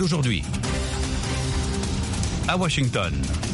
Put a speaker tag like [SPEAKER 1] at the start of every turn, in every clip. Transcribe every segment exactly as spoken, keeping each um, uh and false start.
[SPEAKER 1] d'aujourd'hui. À Washington.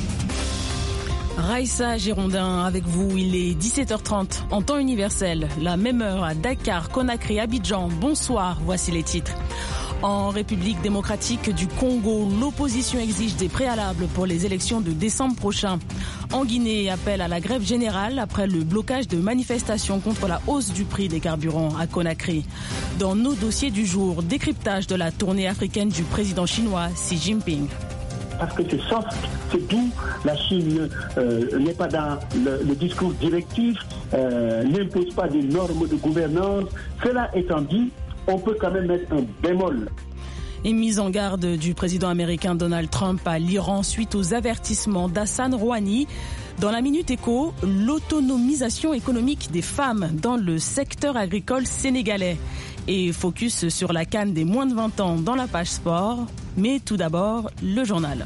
[SPEAKER 2] Raïssa Girondin avec vous, il est dix-sept heures trente en temps universel, la même heure à Dakar, Conakry, Abidjan. Bonsoir, voici les titres. En République démocratique du Congo, l'opposition exige des préalables pour les élections de décembre prochain. En Guinée, appel à la grève générale après le blocage de manifestations contre la hausse du prix des carburants à Conakry. Dans nos dossiers du jour, décryptage de la tournée africaine du président chinois Xi Jinping.
[SPEAKER 3] Parce que c'est soft, c'est doux. La Chine euh, n'est pas dans le, le discours directif, euh, n'impose pas des normes de gouvernance. Cela étant dit, on peut quand même mettre un bémol.
[SPEAKER 2] Et mise en garde du président américain Donald Trump à l'Iran suite aux avertissements d'Hassan Rouhani. Dans la Minute Éco, l'autonomisation économique des femmes dans le secteur agricole sénégalais. Et focus sur la CAN des moins de vingt ans dans la page sport. Mais tout d'abord, le journal.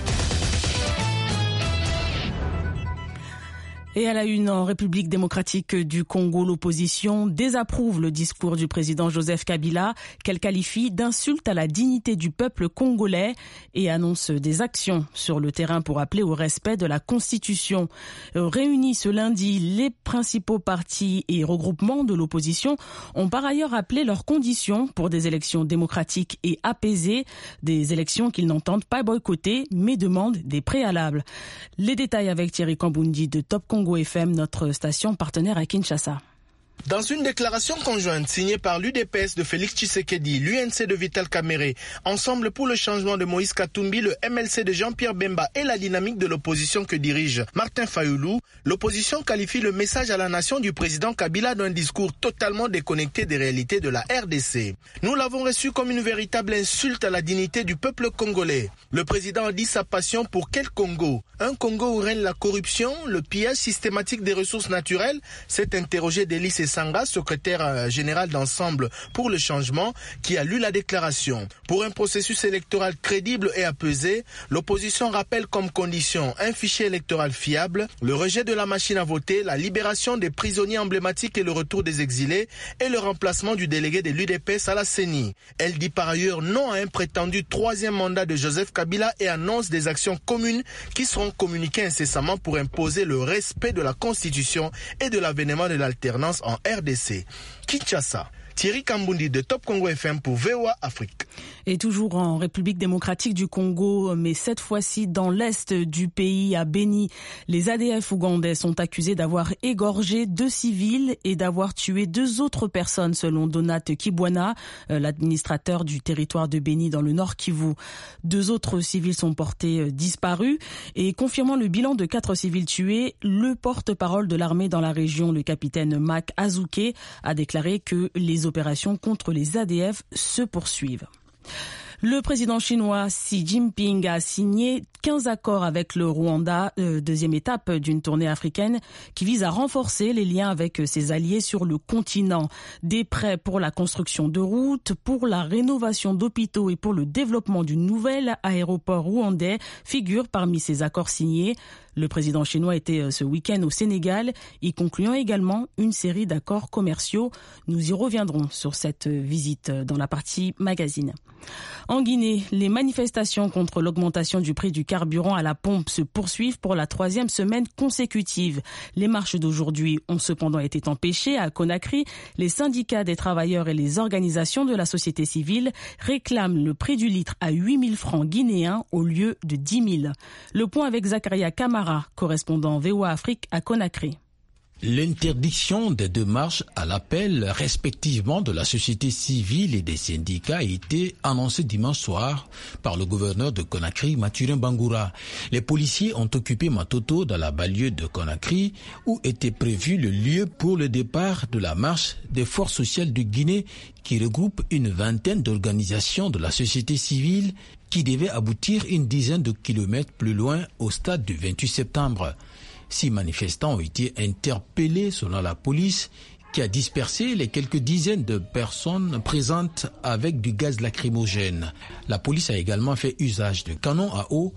[SPEAKER 2] Et à la une, en République démocratique du Congo, l'opposition désapprouve le discours du président Joseph Kabila, qu'elle qualifie d'insulte à la dignité du peuple congolais et annonce des actions sur le terrain pour appeler au respect de la Constitution. Réunis ce lundi, les principaux partis et regroupements de l'opposition ont par ailleurs appelé leurs conditions pour des élections démocratiques et apaisées, des élections qu'ils n'entendent pas boycotter mais demandent des préalables. Les détails avec Thierry Kamboundi de Top Congo F M, notre station partenaire à Kinshasa.
[SPEAKER 4] Dans une déclaration conjointe signée par l'U D P S de Félix Tshisekedi, l'U N C de Vital Kamerhe, Ensemble pour le changement de Moïse Katumbi, le M L C de Jean-Pierre Bemba et la dynamique de l'opposition que dirige Martin Fayoulou, l'opposition qualifie le message à la nation du président Kabila d'un discours totalement déconnecté des réalités de la R D C. Nous l'avons reçu comme une véritable insulte à la dignité du peuple congolais. Le président a dit sa passion pour quel Congo? Un Congo où règne la corruption, le pillage systématique des ressources naturelles? S'est interrogé Délice Sanga, secrétaire général d'Ensemble pour le changement, qui a lu la déclaration. Pour un processus électoral crédible et apaisé, l'opposition rappelle comme condition un fichier électoral fiable, le rejet de la machine à voter, la libération des prisonniers emblématiques et le retour des exilés, et le remplacement du délégué de l'U D P S à la C E N I. Elle dit par ailleurs non à un prétendu troisième mandat de Joseph Kabila et annonce des actions communes qui seront communiquées incessamment pour imposer le respect de la Constitution et de l'avènement de l'alternance en R D C. Kinshasa, Thierry Kamboundi de Top Congo F M pour V O A Afrique.
[SPEAKER 2] Et toujours en République démocratique du Congo, mais cette fois-ci dans l'est du pays, à Beni, les A D F ougandais sont accusés d'avoir égorgé deux civils et d'avoir tué deux autres personnes, selon Donat Kibwana, l'administrateur du territoire de Beni dans le Nord Kivu. Deux autres civils sont portés disparus et confirmant le bilan de quatre civils tués, le porte-parole de l'armée dans la région, le capitaine Mac Azuke, a déclaré que les opérations contre les A D F se poursuivent. Le président chinois Xi Jinping a signé quinze accords avec le Rwanda, euh, deuxième étape d'une tournée africaine qui vise à renforcer les liens avec ses alliés sur le continent. Des prêts pour la construction de routes, pour la rénovation d'hôpitaux et pour le développement du nouvel aéroport rwandais figurent parmi ces accords signés. Le président chinois était ce week-end au Sénégal, y concluant également une série d'accords commerciaux. Nous y reviendrons sur cette visite dans la partie magazine. En Guinée, les manifestations contre l'augmentation du prix du carburant à la pompe se poursuivent pour la troisième semaine consécutive. Les marches d'aujourd'hui ont cependant été empêchées à Conakry. Les syndicats des travailleurs et les organisations de la société civile réclament le prix du litre à huit mille francs guinéens au lieu de dix mille. Le point avec Zakaria Kamara, correspondant V O A Afrique à Conakry.
[SPEAKER 5] L'interdiction des deux marches à l'appel respectivement de la société civile et des syndicats a été annoncée dimanche soir par le gouverneur de Conakry, Mathurin Bangoura. Les policiers ont occupé Matoto dans la banlieue de Conakry où était prévu le lieu pour le départ de la marche des forces sociales de Guinée qui regroupe une vingtaine d'organisations de la société civile qui devait aboutir une dizaine de kilomètres plus loin au stade du vingt-huit septembre. Six manifestants ont été interpellés selon la police qui a dispersé les quelques dizaines de personnes présentes avec du gaz lacrymogène. La police a également fait usage de canons à eau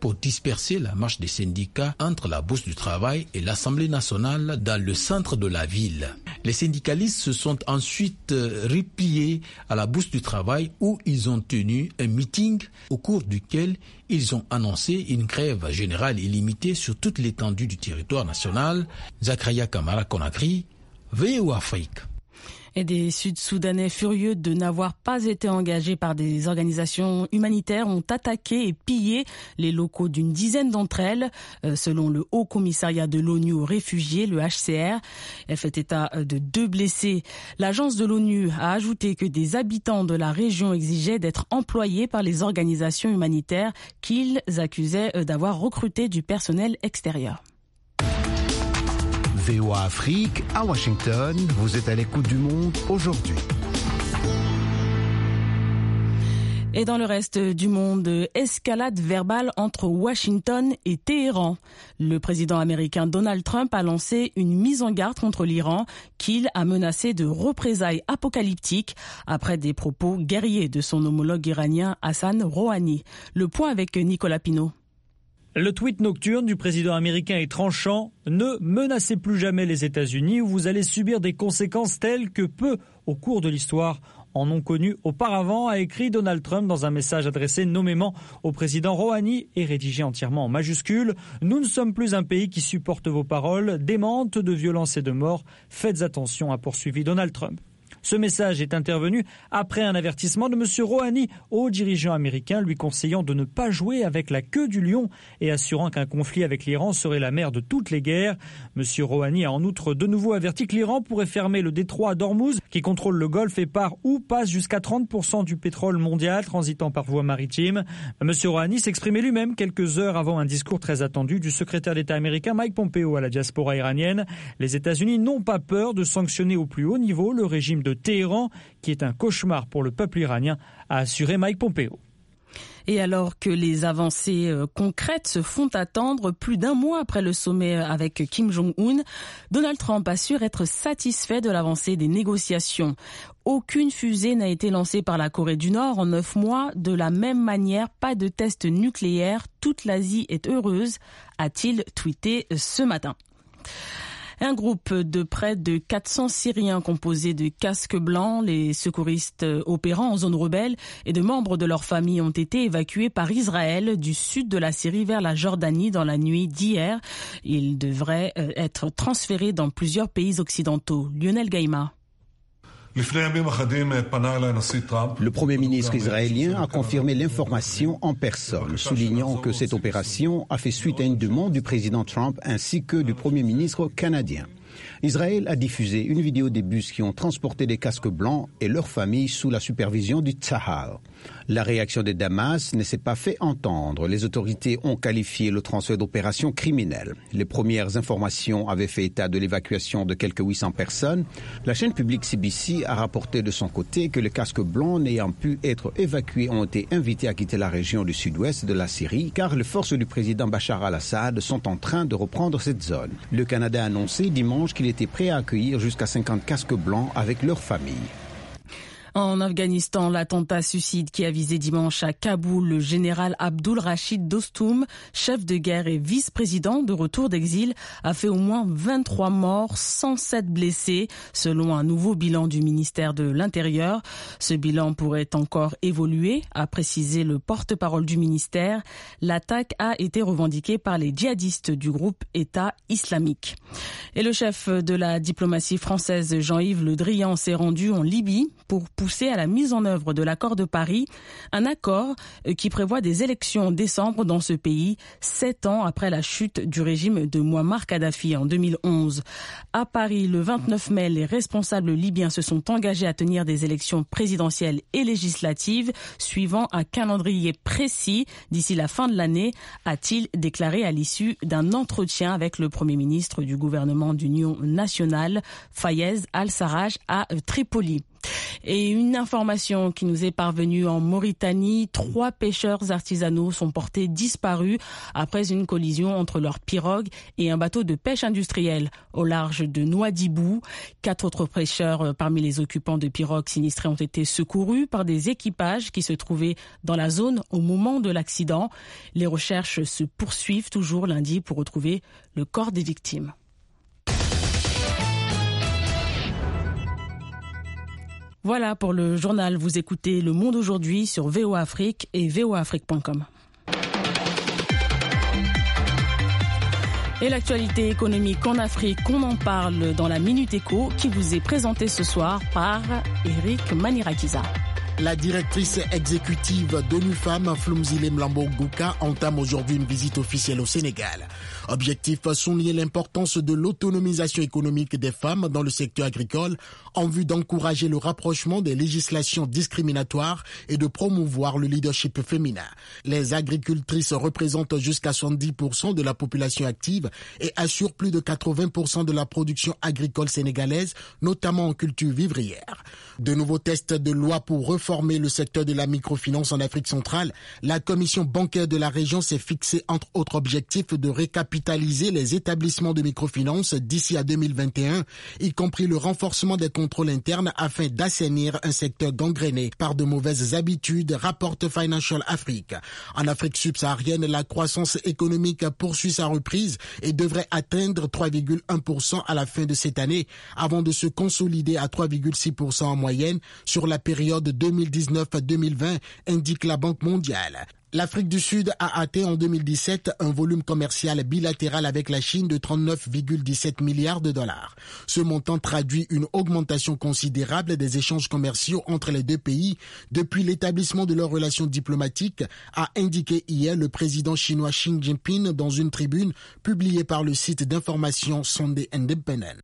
[SPEAKER 5] pour disperser la marche des syndicats entre la Bourse du Travail et l'Assemblée nationale dans le centre de la ville. Les syndicalistes se sont ensuite repliés à la Bourse du Travail où ils ont tenu un meeting au cours duquel ils ont annoncé une grève générale illimitée sur toute l'étendue du territoire national. Zakaria Kamara Conakry, V O Afrique.
[SPEAKER 2] Et des Sud-Soudanais furieux de n'avoir pas été engagés par des organisations humanitaires ont attaqué et pillé les locaux d'une dizaine d'entre elles, selon le Haut Commissariat de l'ONU aux réfugiés, le H C R. Elle fait état de deux blessés. L'agence de l'ONU a ajouté que des habitants de la région exigeaient d'être employés par les organisations humanitaires qu'ils accusaient d'avoir recruté du personnel extérieur.
[SPEAKER 1] V O A Afrique, à Washington, vous êtes à l'écoute du monde aujourd'hui.
[SPEAKER 2] Et dans le reste du monde, escalade verbale entre Washington et Téhéran. Le président américain Donald Trump a lancé une mise en garde contre l'Iran qu'il a menacé de représailles apocalyptiques après des propos guerriers de son homologue iranien Hassan Rouhani. Le point avec Nicolas Pinault.
[SPEAKER 6] Le tweet nocturne du président américain est tranchant. Ne menacez plus jamais les États-Unis ou vous allez subir des conséquences telles que peu, au cours de l'histoire, en ont connu auparavant, a écrit Donald Trump dans un message adressé nommément au président Rouhani et rédigé entièrement en majuscules. Nous ne sommes plus un pays qui supporte vos paroles, démentes de violence et de mort. Faites attention, a poursuivi Donald Trump. Ce message est intervenu après un avertissement de M. Rouhani aux dirigeants américains lui conseillant de ne pas jouer avec la queue du lion et assurant qu'un conflit avec l'Iran serait la mère de toutes les guerres. M. Rouhani a en outre de nouveau averti que l'Iran pourrait fermer le détroit d'Ormuz qui contrôle le Golfe et par où passe jusqu'à trente pour cent du pétrole mondial transitant par voie maritime. M. Rouhani s'exprimait lui-même quelques heures avant un discours très attendu du secrétaire d'État américain Mike Pompeo à la diaspora iranienne. Les États-Unis n'ont pas peur de sanctionner au plus haut niveau le régime de Téhéran, qui est un cauchemar pour le peuple iranien, a assuré Mike Pompeo.
[SPEAKER 2] Et alors que les avancées concrètes se font attendre plus d'un mois après le sommet avec Kim Jong-un, Donald Trump assure être satisfait de l'avancée des négociations. Aucune fusée n'a été lancée par la Corée du Nord en neuf mois. De la même manière, pas de test nucléaire. Toute l'Asie est heureuse, a-t-il tweeté ce matin. Un groupe de près de quatre cents Syriens composé de casques blancs, les secouristes opérant en zone rebelle et de membres de leur famille ont été évacués par Israël du sud de la Syrie vers la Jordanie dans la nuit d'hier. Ils devraient être transférés dans plusieurs pays occidentaux. Lionel Gaïma.
[SPEAKER 7] Le Premier ministre israélien a confirmé l'information en personne, soulignant que cette opération a fait suite à une demande du président Trump ainsi que du Premier ministre canadien. Israël a diffusé une vidéo des bus qui ont transporté des casques blancs et leurs familles sous la supervision du Tzahal. La réaction de Damas ne s'est pas fait entendre. Les autorités ont qualifié le transfert d'opération criminelle. Les premières informations avaient fait état de l'évacuation de quelques huit cents personnes. La chaîne publique C B C a rapporté de son côté que les casques blancs n'ayant pu être évacués ont été invités à quitter la région du sud-ouest de la Syrie car les forces du président Bachar al-Assad sont en train de reprendre cette zone. Le Canada a annoncé dimanche qu'il était prêt à accueillir jusqu'à cinquante casques blancs avec leurs familles.
[SPEAKER 2] En Afghanistan, l'attentat suicide qui a visé dimanche à Kaboul le général Abdul Rachid Dostoum, chef de guerre et vice-président de retour d'exil, a fait au moins vingt-trois morts, cent sept blessés, selon un nouveau bilan du ministère de l'Intérieur. Ce bilan pourrait encore évoluer, a précisé le porte-parole du ministère. L'attaque a été revendiquée par les djihadistes du groupe État islamique. Et le chef de la diplomatie française, Jean-Yves Le Drian, s'est rendu en Libye pour pousser à la mise en œuvre de l'accord de Paris, un accord qui prévoit des élections en décembre dans ce pays, sept ans après la chute du régime de Mouammar Kadhafi en deux mille onze. À Paris, le vingt-neuf mai, les responsables libyens se sont engagés à tenir des élections présidentielles et législatives suivant un calendrier précis d'ici la fin de l'année, a-t-il déclaré à l'issue d'un entretien avec le Premier ministre du gouvernement d'union nationale, Fayez al-Sarraj, à Tripoli. Et une information qui nous est parvenue en Mauritanie, trois pêcheurs artisanaux sont portés disparus après une collision entre leur pirogue et un bateau de pêche industrielle au large de Nouadhibou. Quatre autres pêcheurs parmi les occupants de pirogues sinistrées ont été secourus par des équipages qui se trouvaient dans la zone au moment de l'accident. Les recherches se poursuivent toujours lundi pour retrouver le corps des victimes. Voilà pour le journal. Vous écoutez Le Monde aujourd'hui sur V O A Afrique et v o a afrique point com. Et l'actualité économique en Afrique, on en parle dans la Minute Éco qui vous est présentée ce soir par Eric Manirakiza.
[SPEAKER 8] La directrice exécutive d'ONU-Femmes, Flumzile Mlambo-Gouka, entame aujourd'hui une visite officielle au Sénégal. Objectif, souligner l'importance de l'autonomisation économique des femmes dans le secteur agricole en vue d'encourager le rapprochement des législations discriminatoires et de promouvoir le leadership féminin. Les agricultrices représentent jusqu'à soixante-dix pour cent de la population active et assurent plus de quatre-vingts pour cent de la production agricole sénégalaise, notamment en culture vivrière. De nouveaux tests de loi pour reformer le secteur de la microfinance en Afrique centrale. La commission bancaire de la région s'est fixée entre autres objectifs de récapitaliser les établissements de microfinance d'ici à deux mille vingt et un, y compris le renforcement des contrôles internes afin d'assainir un secteur gangréné par de mauvaises habitudes, rapporte Financial Africa. En Afrique subsaharienne, la croissance économique poursuit sa reprise et devrait atteindre trois virgule un pour cent à la fin de cette année, avant de se consolider à trois virgule six pour cent en moyenne sur la période deux mille dix-neuf à deux mille vingt, indique la Banque mondiale. L'Afrique du Sud a atteint en deux mille dix-sept un volume commercial bilatéral avec la Chine de trente-neuf virgule dix-sept milliards de dollars. Ce montant traduit une augmentation considérable des échanges commerciaux entre les deux pays depuis l'établissement de leurs relations diplomatiques, a indiqué hier le président chinois Xi Jinping dans une tribune publiée par le site d'information Sunday Independent.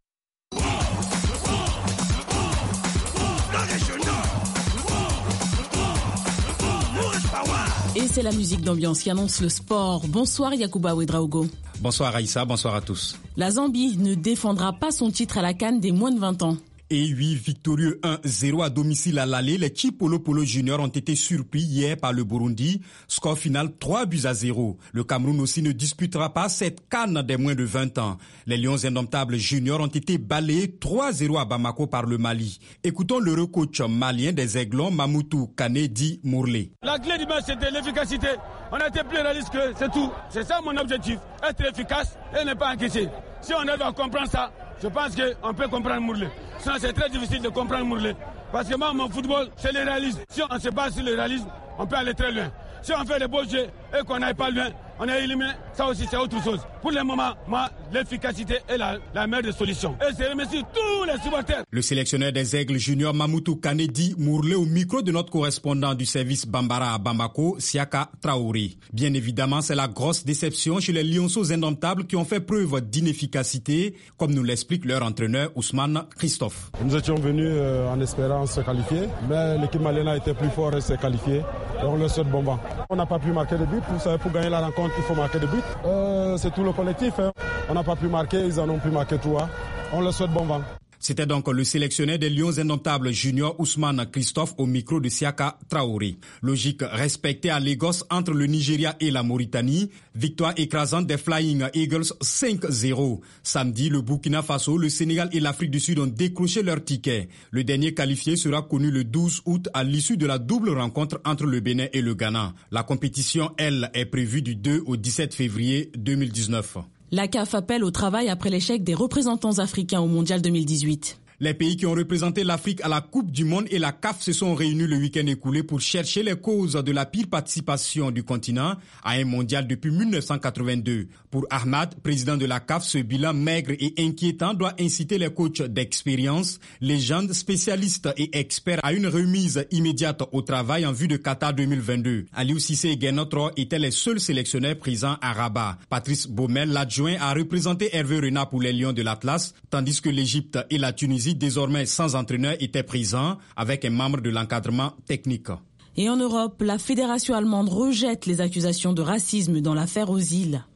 [SPEAKER 2] Et c'est la musique d'ambiance qui annonce le sport. Bonsoir Yacouba Ouedraogo.
[SPEAKER 9] Bonsoir Aïssa, bonsoir à tous.
[SPEAKER 2] La Zambie ne défendra pas son titre à la CAN des moins de vingt ans.
[SPEAKER 9] Et huit victorieux un zéro à domicile à l'aller, les Chipolo Polo Juniors ont été surpris hier par le Burundi. Score final trois buts à zéro. Le Cameroun aussi ne disputera pas cette CAN des moins de vingt ans. Les Lions indomptables juniors ont été balayés trois zéro à Bamako par le Mali. Écoutons le coach malien des Aiglons, Mamoutou Kanedi Mourlé.
[SPEAKER 10] La clé du match, c'était l'efficacité. On a été plus réaliste que c'est tout. C'est ça mon objectif, être efficace et ne pas encaisser. Si on arrive à comprendre ça, je pense qu'on peut comprendre Mourlé. Sinon, c'est très difficile de comprendre Mourlé. Parce que moi, mon football, c'est le réalisme. Si on se base sur le réalisme, on peut aller très loin. Si on fait des beaux jeux et qu'on n'aille pas loin, on est éliminé. Ça aussi, c'est autre chose. Pour le moment, moi, l'efficacité est la, la meilleure des solutions. Et je remercie tous les supporters.
[SPEAKER 9] Le sélectionneur des Aigles juniors, Mamoutou Kanedi Mourlé, au micro de notre correspondant du service Bambara à Bamako, Siaka Traoré. Bien évidemment, c'est la grosse déception chez les Lionceaux indomptables qui ont fait preuve d'inefficacité, comme nous l'explique leur entraîneur Ousmane Christophe.
[SPEAKER 11] Nous étions venus euh, en espérant se qualifier, mais l'équipe malienne a été plus forte et s'est qualifiée. Et on le souhaite bon vent. On n'a pas pu marquer de but. Vous savez, pour gagner la rencontre, il faut marquer de but. Euh, c'est tout le collectif. Hein. On n'a pas pu marquer, ils en ont pu marquer trois. On le souhaite bon vent.
[SPEAKER 9] C'était donc le sélectionneur des Lions indomptables junior Ousmane Christophe au micro de Siaka Traoré. Logique respectée à Lagos entre le Nigeria et la Mauritanie. Victoire écrasante des Flying Eagles cinq zéro. Samedi, le Burkina Faso, le Sénégal et l'Afrique du Sud ont décroché leur ticket. Le dernier qualifié sera connu le douze août à l'issue de la double rencontre entre le Bénin et le Ghana. La compétition, elle, est prévue du deux au dix-sept février deux mille dix-neuf.
[SPEAKER 2] La C A F appelle au travail après l'échec des représentants africains au Mondial deux mille dix-huit.
[SPEAKER 9] Les pays qui ont représenté l'Afrique à la Coupe du Monde et la C A F se sont réunis le week-end écoulé pour chercher les causes de la pire participation du continent à un mondial depuis mille neuf cent quatre-vingt-deux. Pour Ahmad, président de la C A F, ce bilan maigre et inquiétant doit inciter les coachs d'expérience, légendes, spécialistes et experts à une remise immédiate au travail en vue de Qatar deux mille vingt-deux. Aliou Cissé et Guénotro étaient les seuls sélectionneurs présents à Rabat. Patrice Baumel, l'adjoint, a représenté Hervé Renard pour les Lions de l'Atlas, tandis que l'Égypte et la Tunisie, désormais sans entraîneur, étaient présents avec un membre de l'encadrement technique.
[SPEAKER 2] Et en Europe, la fédération allemande rejette les accusations de racisme dans l'affaire Ozil.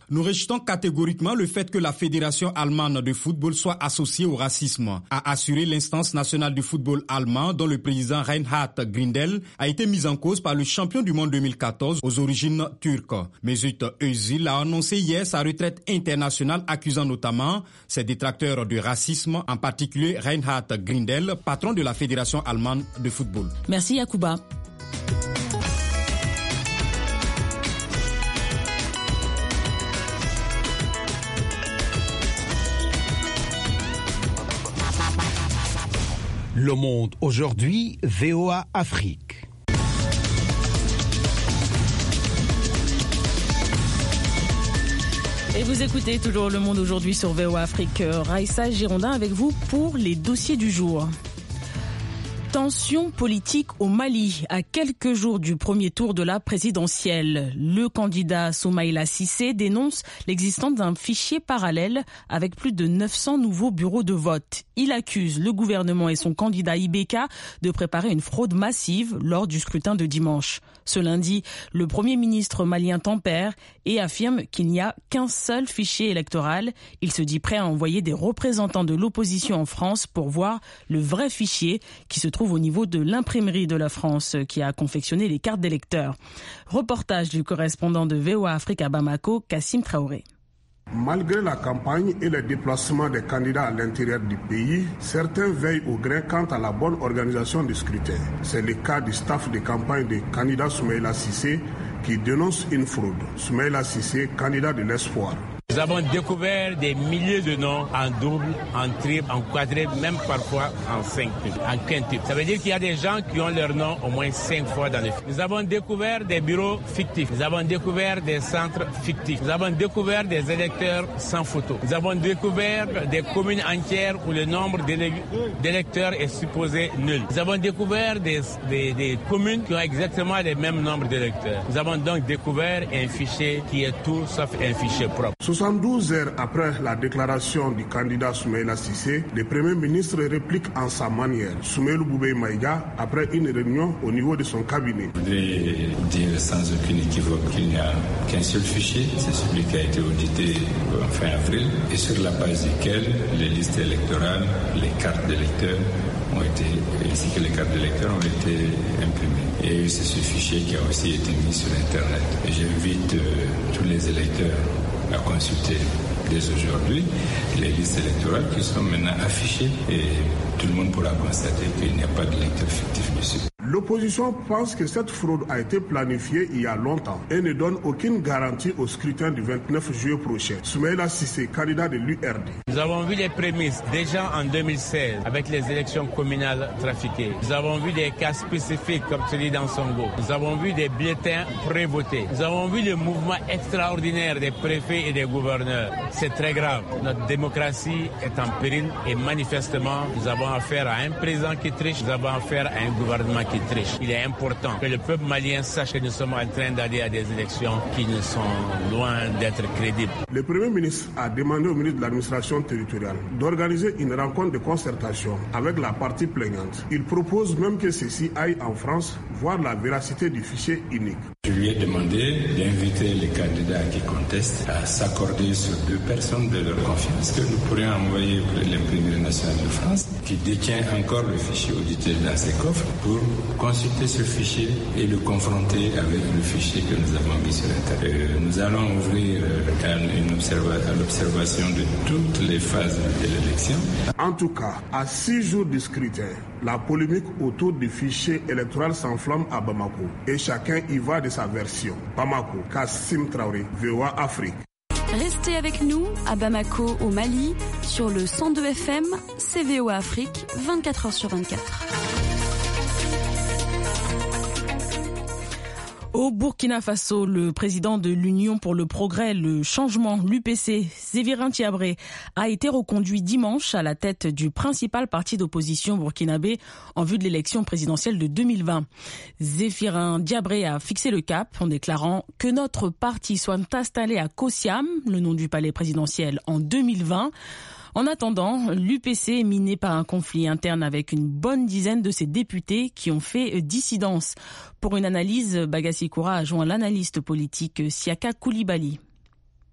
[SPEAKER 9] Nous rejetons catégoriquement le fait que la Fédération allemande de football soit associée au racisme, a assuré l'instance nationale du football allemand dont le président Reinhard Grindel a été mis en cause par le champion du monde deux mille quatorze aux origines turques. Mesut Özil a annoncé hier sa retraite internationale, accusant notamment ses détracteurs de racisme, en particulier Reinhard Grindel, patron de la Fédération allemande de football.
[SPEAKER 2] Merci Yacouba.
[SPEAKER 1] Le Monde aujourd'hui, V O A Afrique.
[SPEAKER 2] Et vous écoutez toujours Le Monde aujourd'hui sur V O A Afrique. Raïssa Girondin avec vous pour les dossiers du jour. Tension politique au Mali, à quelques jours du premier tour de la présidentielle. Le candidat Soumaïla Cissé dénonce l'existence d'un fichier parallèle avec plus de neuf cents nouveaux bureaux de vote. Il accuse le gouvernement et son candidat Ibeka de préparer une fraude massive lors du scrutin de dimanche. Ce lundi, le Premier ministre malien tempère et affirme qu'il n'y a qu'un seul fichier électoral. Il se dit prêt à envoyer des représentants de l'opposition en France pour voir le vrai fichier qui se trouve au niveau de l'imprimerie de la France qui a confectionné les cartes d'électeurs. Reportage du correspondant de V O A Afrique à Bamako, Kassim Traoré.
[SPEAKER 12] Malgré la campagne et les déplacements des candidats à l'intérieur du pays, certains veillent au grain quant à la bonne organisation du scrutin. C'est le cas du staff de campagne du candidat Soumaïla Cissé qui dénonce une fraude. Soumaïla Cissé, candidat de l'espoir.
[SPEAKER 13] Nous avons découvert des milliers de noms en double, en triple, en quadruple, même parfois en cinq, en quintuple. Ça veut dire qu'il y a des gens qui ont leur nom au moins cinq fois dans le film. Nous avons découvert des bureaux fictifs. Nous avons découvert des centres fictifs. Nous avons découvert des électeurs sans photo. Nous avons découvert des communes entières où le nombre d'électeurs est supposé nul. Nous avons découvert des, des, des communes qui ont exactement le même nombre d'électeurs. Nous avons donc découvert un fichier qui est tout sauf un fichier propre.
[SPEAKER 12] soixante-douze heures après la déclaration du candidat Soumaïla Cissé, le Premier ministre réplique en sa manière. Soumaïla Boubeye Maïga, après une réunion au niveau de son cabinet.
[SPEAKER 14] Je voudrais dire sans aucune équivoque qu'il n'y a qu'un seul fichier, c'est celui qui a été audité en fin avril, et sur la base duquel les listes électorales, les cartes d'électeurs ont été, ainsi que les cartes d'électeurs ont été imprimées. Et c'est ce fichier qui a aussi été mis sur Internet. Et j'invite euh, tous les électeurs à consulter dès aujourd'hui les listes électorales qui sont maintenant affichées et tout le monde pourra constater qu'il n'y a pas d'électeurs fictifs dessus.
[SPEAKER 12] L'opposition pense que cette fraude a été planifiée il y a longtemps et ne donne aucune garantie au scrutin du vingt-neuf juillet prochain. Soumaïla Cissé, candidat de l'U R D.
[SPEAKER 13] Nous avons vu les prémices déjà en deux mille seize avec les élections communales trafiquées. Nous avons vu des cas spécifiques comme celui d'Ansongo. Nous avons vu des bulletins prévotés. Nous avons vu le mouvement extraordinaire des préfets et des gouverneurs. C'est très grave. Notre démocratie est en péril et manifestement, nous avons affaire à un président qui triche, nous avons affaire à un gouvernement qui triche. Il est important que le peuple malien sache que nous sommes en train d'aller à des élections qui ne sont loin d'être crédibles.
[SPEAKER 12] Le Premier ministre a demandé au ministre de l'administration territoriale d'organiser une rencontre de concertation avec la partie plaignante. Il propose même que ceci aille en France voir la véracité du fichier unique.
[SPEAKER 14] Je lui ai demandé d'inviter les candidats qui contestent à s'accorder sur deux personnes de leur confiance que nous pourrions envoyer auprès de l'imprimerie nationale de France qui détient encore le fichier audité dans ses coffres pour consulter ce fichier et le confronter avec le fichier que nous avons mis sur Internet. Nous allons ouvrir une observa- à l'observation de toutes les phases de l'élection.
[SPEAKER 12] En tout cas, à six jours du scrutin, la polémique autour du fichier électoral s'enflamme à Bamako et chacun y va de sa version. Bamako, Kassim Traoré, V O A Afrique.
[SPEAKER 15] Restez avec nous à Bamako au Mali sur le cent deux F M, c'est V O A Afrique, vingt-quatre heures sur vingt-quatre.
[SPEAKER 2] Au Burkina Faso, le président de l'Union pour le progrès, le changement, l'U P C, Séverin Diabré, a été reconduit dimanche à la tête du principal parti d'opposition burkinabé en vue de l'élection présidentielle de deux mille vingt. Séverin Diabré a fixé le cap en déclarant que notre parti soit installé à Kosiam, le nom du palais présidentiel, en deux mille vingt. En attendant, l'U P C est miné par un conflit interne avec une bonne dizaine de ses députés qui ont fait dissidence. Pour une analyse, Bagassi Koura a joint l'analyste politique Siaka Koulibaly.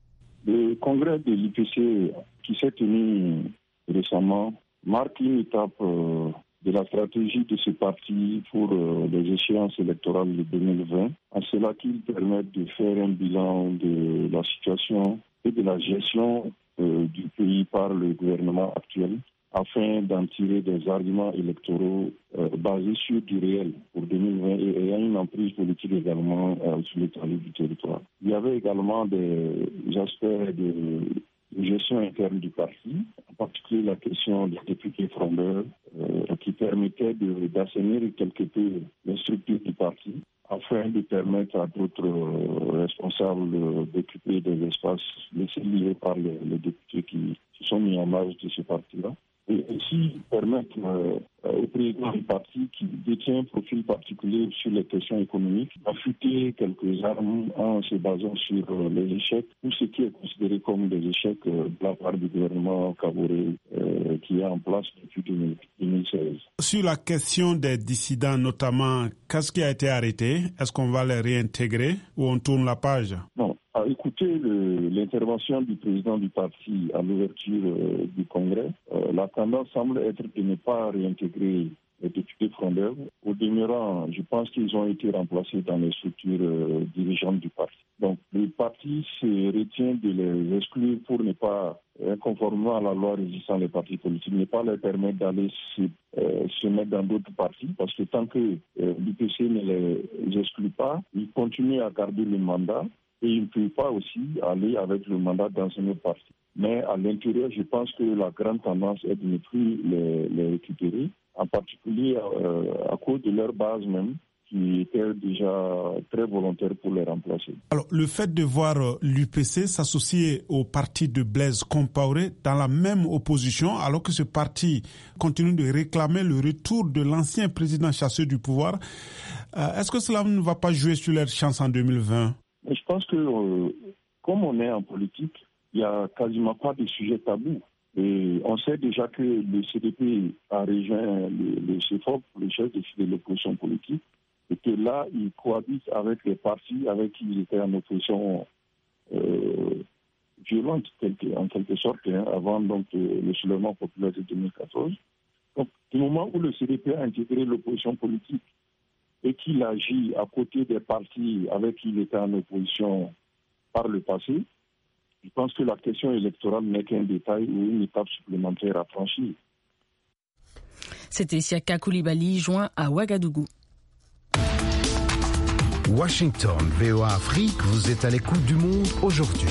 [SPEAKER 16] Le congrès de l'I P C qui s'est tenu récemment marque une étape euh, de la stratégie de ce parti pour euh, les échéances électorales de deux mille vingt, en cela qu'il permet de faire un bilan de la situation et de la gestion euh, du pays par le gouvernement actuel, afin d'en tirer des arguments électoraux euh, basés sur du réel pour deux mille vingt et ayant une emprise politique également euh, sur l'étendue du territoire. Il y avait également des aspects de, de gestion interne du parti, en particulier la question des députés frondeurs, euh, qui permettait de, d'assainir quelque peu les structures du parti, afin de permettre à d'autres euh, responsables euh, d'occuper des espaces laissés liés par les, les députés qui se sont mis en marge de ce parti-là. Et aussi permettre euh, au président du parti qui détient un profil particulier sur les questions économiques d'affûter quelques armes en se basant sur euh, les échecs ou ce qui est considéré comme des échecs euh, de la part du gouvernement Kaboré euh, qui est en place depuis deux mille seize.
[SPEAKER 17] Sur la question des dissidents notamment, qu'est-ce qui a été arrêté? Est-ce qu'on va les réintégrer ou on tourne la page?
[SPEAKER 16] Non. À écouter le, l'intervention du président du parti à l'ouverture euh, du congrès, euh, la tendance semble être de ne pas réintégrer les députés frondeurs. Au demeurant, je pense qu'ils ont été remplacés dans les structures euh, dirigeantes du parti. Donc le parti se retient de les exclure pour ne pas, conformément à la loi régissant les partis politiques, ne pas leur permettre d'aller se, euh, se mettre dans d'autres partis, parce que tant que euh, l'U P C ne les exclut pas, ils continuent à garder le mandat. Et ils ne peuvent pas aussi aller avec le mandat dans un autre parti. Mais à l'intérieur, je pense que la grande tendance est de ne plus les, les récupérer, en particulier euh, à cause de leur base même, qui était déjà très volontaire pour les remplacer.
[SPEAKER 17] Alors, le fait de voir l'U P C s'associer au parti de Blaise Compaoré dans la même opposition, alors que ce parti continue de réclamer le retour de l'ancien président chassé du pouvoir, euh, est-ce que cela ne va pas jouer sur leur chance en deux mille vingt?
[SPEAKER 16] Mais je pense que, euh, comme on est en politique, il n'y a quasiment pas de sujet tabou. Et on sait déjà que le C D P a rejoint le, le C F O P, le chef de l'opposition politique, et que là, il cohabite avec les partis avec qui il était en opposition euh, violente, en quelque sorte, hein, avant donc, le soulèvement populaire de deux mille quatorze. Donc, du moment où le C D P a intégré l'opposition politique, et qu'il agit à côté des partis avec qui il était en opposition par le passé, je pense que la question électorale n'est qu'un détail ou une étape supplémentaire à franchir.
[SPEAKER 2] C'était Siaka Koulibaly, joint à Ouagadougou.
[SPEAKER 1] Washington, V O A Afrique, vous êtes à l'écoute du monde aujourd'hui.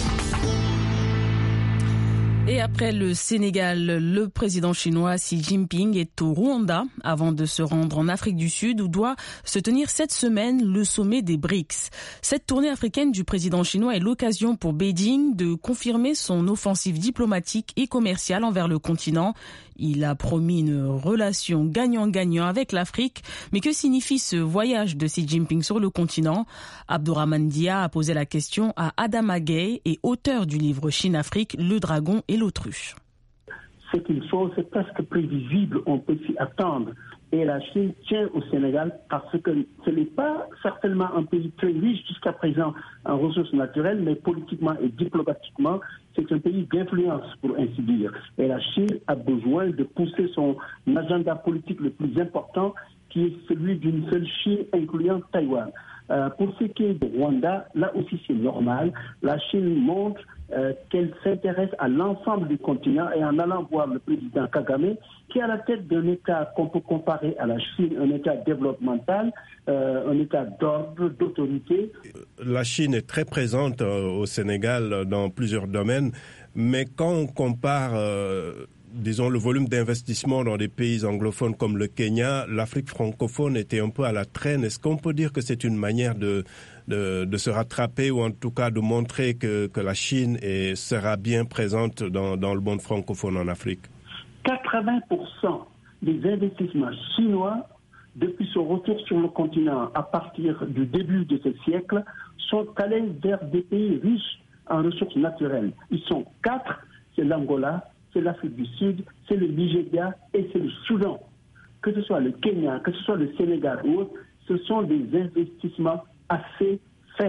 [SPEAKER 2] Et après le Sénégal, le président chinois Xi Jinping est au Rwanda avant de se rendre en Afrique du Sud où doit se tenir cette semaine le sommet des B R I C S. Cette tournée africaine du président chinois est l'occasion pour Beijing de confirmer son offensive diplomatique et commerciale envers le continent. Il a promis une relation gagnant-gagnant avec l'Afrique. Mais que signifie ce voyage de Xi Jinping sur le continent? Abdourahmane Dia a posé la question à Adama Gueye, et auteur du livre Chine-Afrique, Le Dragon et l'Autruche.
[SPEAKER 3] Ce qu'il faut, c'est presque prévisible, on peut s'y attendre. Et la Chine tient au Sénégal parce que ce n'est pas certainement un pays très riche jusqu'à présent en ressources naturelles, mais politiquement et diplomatiquement, c'est un pays d'influence, pour ainsi dire. Et la Chine a besoin de pousser son agenda politique le plus important, qui est celui d'une seule Chine, incluant Taïwan. Euh, pour ce qui est du Rwanda, là aussi c'est normal. La Chine montre euh, qu'elle s'intéresse à l'ensemble du continent, et en allant voir le président Kagame, qui est à la tête d'un État qu'on peut comparer à la Chine, un État développemental, euh, un État d'ordre, d'autorité.
[SPEAKER 18] La Chine est très présente euh, au Sénégal dans plusieurs domaines, mais quand on compare... Euh disons, le volume d'investissement dans des pays anglophones comme le Kenya, l'Afrique francophone était un peu à la traîne. Est-ce qu'on peut dire que c'est une manière de, de, de se rattraper, ou en tout cas de montrer que, que la Chine est, sera bien présente dans, dans le monde francophone en Afrique?
[SPEAKER 3] quatre-vingts pour cent des investissements chinois, depuis son retour sur le continent à partir du début de ce siècle, sont allés vers des pays riches en ressources naturelles. Ils sont quatre, c'est l'Angola, c'est l'Afrique du Sud, c'est le Nigeria et c'est le Soudan. Que ce soit le Kenya, que ce soit le Sénégal ou autre, ce sont des investissements assez faibles.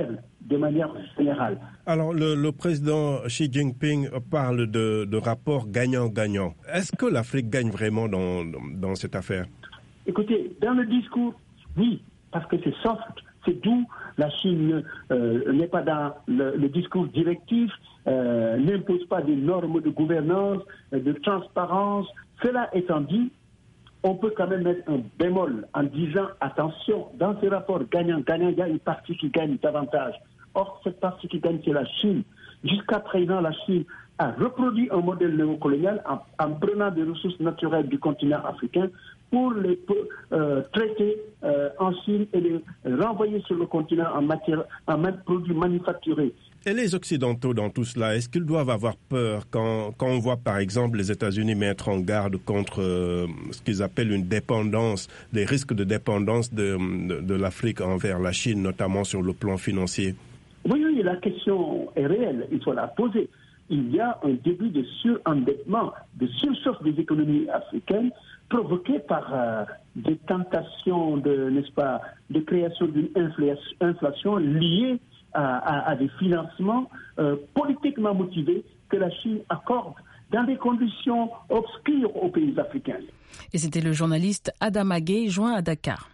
[SPEAKER 3] de manière générale.
[SPEAKER 18] Alors, le, le président Xi Jinping parle de, de rapport gagnant-gagnant. Est-ce que l'Afrique gagne vraiment dans, dans cette affaire?
[SPEAKER 3] Écoutez, dans le discours, oui, parce que c'est soft, c'est doux. La Chine euh, n'est pas dans le, le discours directif, euh, n'impose pas des normes de gouvernance, de transparence. Cela étant dit, on peut quand même mettre un bémol en disant, attention, dans ces rapports gagnant-gagnant, il y a une partie qui gagne davantage. Or, cette partie qui gagne, c'est la Chine. Jusqu'à présent, la Chine a reproduit un modèle néocolonial en, en prenant des ressources naturelles du continent africain pour les euh, traiter euh, en Chine et les renvoyer sur le continent en matière en produits manufacturés.
[SPEAKER 18] Et les Occidentaux dans tout cela, est-ce qu'ils doivent avoir peur quand, quand on voit par exemple les États-Unis mettre en garde contre euh, ce qu'ils appellent une dépendance, les risques de dépendance de, de, de l'Afrique envers la Chine, notamment sur le plan financier?
[SPEAKER 3] Oui, oui, la question est réelle, il faut la poser. Il y a un début de surendettement, de surchauffe des économies africaines provoqué par euh, des tentations de, n'est-ce pas, de création d'une inflation liée à, à, à des financements euh, politiquement motivés que la Chine accorde dans des conditions obscures aux pays africains.
[SPEAKER 2] Et c'était le journaliste Adama Gueye, joint à Dakar.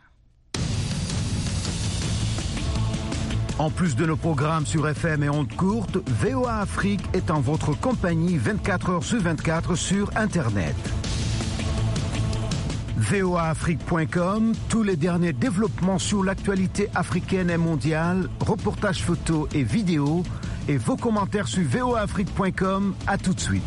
[SPEAKER 1] En plus de nos programmes sur F M et ondes courtes, V O A Afrique est en votre compagnie vingt-quatre heures sur vingt-quatre sur Internet. V O A Afrique point com, tous les derniers développements sur l'actualité africaine et mondiale, reportages photos et vidéos, et vos commentaires sur V O A Afrique point com. À tout de suite.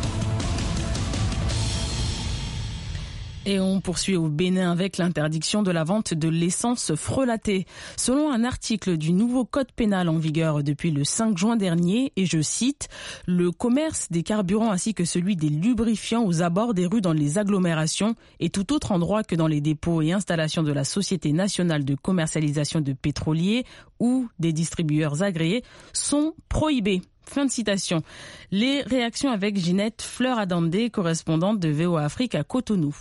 [SPEAKER 2] Et on poursuit au Bénin avec l'interdiction de la vente de l'essence frelatée. Selon un article du nouveau code pénal en vigueur depuis le cinq juin dernier, et je cite, « Le commerce des carburants ainsi que celui des lubrifiants aux abords des rues dans les agglomérations et tout autre endroit que dans les dépôts et installations de la Société nationale de commercialisation de pétroliers ou des distributeurs agréés sont prohibés. » Fin de citation. Les réactions avec Ginette Fleur-Adandé, correspondante de V O A Afrique à Cotonou.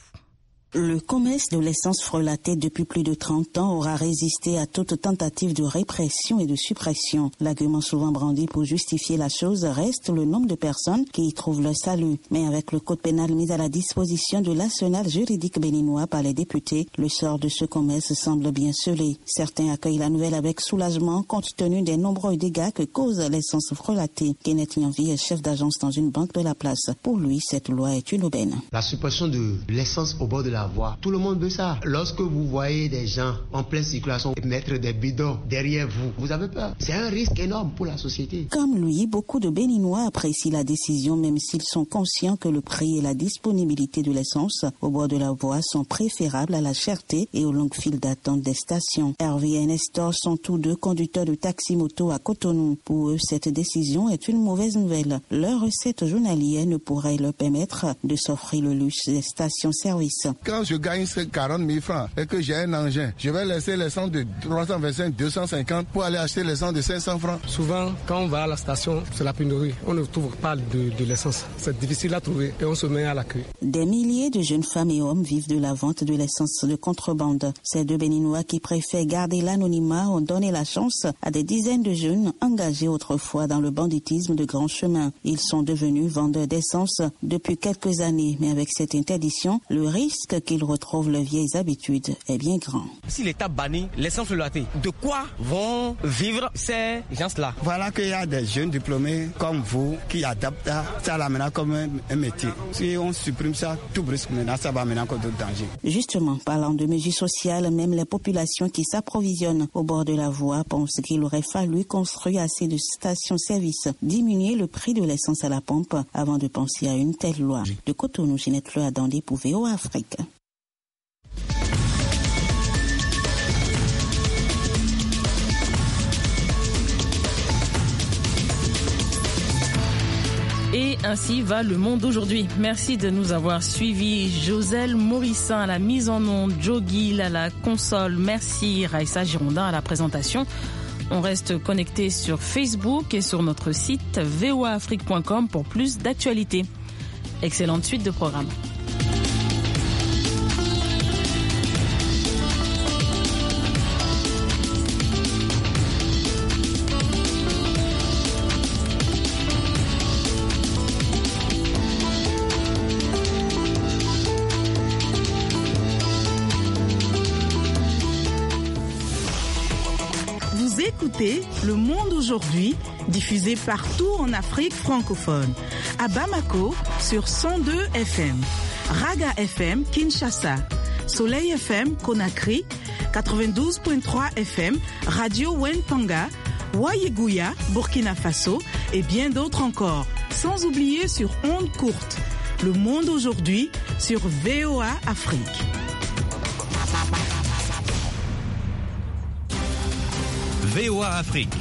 [SPEAKER 19] Le commerce de l'essence frelatée depuis plus de trente ans aura résisté à toute tentative de répression et de suppression. L'argument souvent brandi pour justifier la chose reste le nombre de personnes qui y trouvent leur salut. Mais avec le code pénal mis à la disposition de l'arsenal juridique béninois par les députés, le sort de ce commerce semble bien scellé. Certains accueillent la nouvelle avec soulagement compte tenu des nombreux dégâts que cause l'essence frelatée. Kenneth Nyanvi est chef d'agence dans une banque de la place. Pour lui, cette loi est une aubaine.
[SPEAKER 20] La suppression de l'essence au bord de la voie. Tout le monde veut ça. Lorsque vous voyez des gens en pleine circulation mettre des bidons derrière vous, vous avez peur. C'est un risque énorme pour la société.
[SPEAKER 19] Comme lui, beaucoup de Béninois apprécient la décision même s'ils sont conscients que le prix et la disponibilité de l'essence au bord de la voie sont préférables à la cherté et aux longues files d'attente des stations. Hervé et Nestor sont tous deux conducteurs de taxi-moto à Cotonou. Pour eux, cette décision est une mauvaise nouvelle. Leur recette journalière ne pourrait leur permettre de s'offrir le luxe des stations-service.
[SPEAKER 21] Quand je gagne quarante mille francs et que j'ai un engin, je vais laisser l'essence de trois cent vingt-cinq, deux cent cinquante pour aller acheter l'essence de cinq cents francs.
[SPEAKER 22] Souvent, quand on va à la station, c'est la pénurie. On ne trouve pas de, de l'essence. C'est difficile à trouver et on se met à la queue.
[SPEAKER 19] Des milliers de jeunes femmes et hommes vivent de la vente de l'essence de contrebande. Ces deux Béninois qui préfèrent garder l'anonymat ont donné la chance à des dizaines de jeunes engagés autrefois dans le banditisme de grands chemins. Ils sont devenus vendeurs d'essence depuis quelques années, mais avec cette interdiction, le risque qu'ils retrouvent leurs vieilles habitudes est bien grand.
[SPEAKER 23] Si l'État bannit l'essence frelatée, de quoi vont vivre ces gens-là?
[SPEAKER 24] Voilà qu'il y a des jeunes diplômés comme vous qui adaptent ça là maintenant comme un, un métier. Si on supprime ça, tout brusque maintenant, ça va maintenant encore d'autres dangers.
[SPEAKER 19] Justement, parlant de mesures sociales, même les populations qui s'approvisionnent au bord de la voie pensent qu'il aurait fallu construire assez de stations-service, diminuer le prix de l'essence à la pompe avant de penser à une telle loi. De Cotonou, Ginette Fleur-Adandé pour V O A Afrique.
[SPEAKER 2] Et ainsi va le monde aujourd'hui. Merci de nous avoir suivis. Joselle Morissin à la mise en onde, Joe Gill à la console. Merci Raïssa Girondin à la présentation. On reste connecté sur Facebook et sur notre site v o a afrique point com pour plus d'actualités. Excellente suite de programmes.
[SPEAKER 4] Écoutez Le Monde aujourd'hui, diffusé partout en Afrique francophone. À Bamako, sur cent deux F M. Raga F M, Kinshasa. Soleil F M, Conakry. quatre-vingt-douze virgule trois F M, Radio Wenpanga. Wayeguya, Burkina Faso. Et bien d'autres encore. Sans oublier sur ondes courtes. Le Monde aujourd'hui, sur V O A Afrique.
[SPEAKER 5] V O A Afrique,